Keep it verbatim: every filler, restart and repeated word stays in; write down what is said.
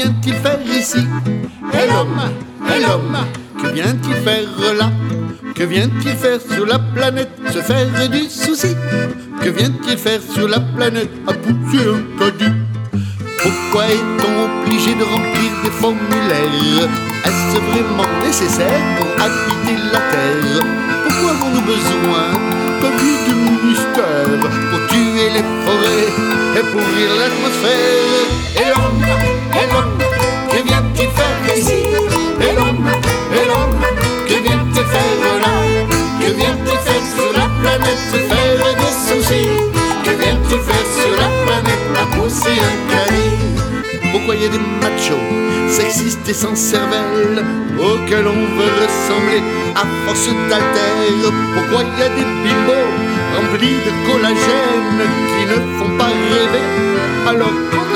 vient-il faire ici? Et l'homme, et l'homme, que vient-il faire là? Que vient-il faire sur la planète? Se faire du souci. Que vient-il faire sur la planète? À pousser un caddie. Pourquoi est-on obligé de remplir des formulaires? Est-ce vraiment nécessaire pour habiter la Terre? Pourquoi avons-nous besoin d'un vide ministère pour tuer les forêts et pourrir l'atmosphère? Et l'homme, et l'homme, que vient-il faire ici? Et l'homme, et l'homme, que vient-il faire là? Que vient-il faire sur la planète? Se faire des soucis. Que vient-il faire sur la planète? À pousser un caddie. Pourquoi y a des machos sexistes et sans cervelle auxquels on veut ressembler à force d'altère? Pourquoi y a des bimbos remplis de collagène qui ne font pas rêver alors qu'on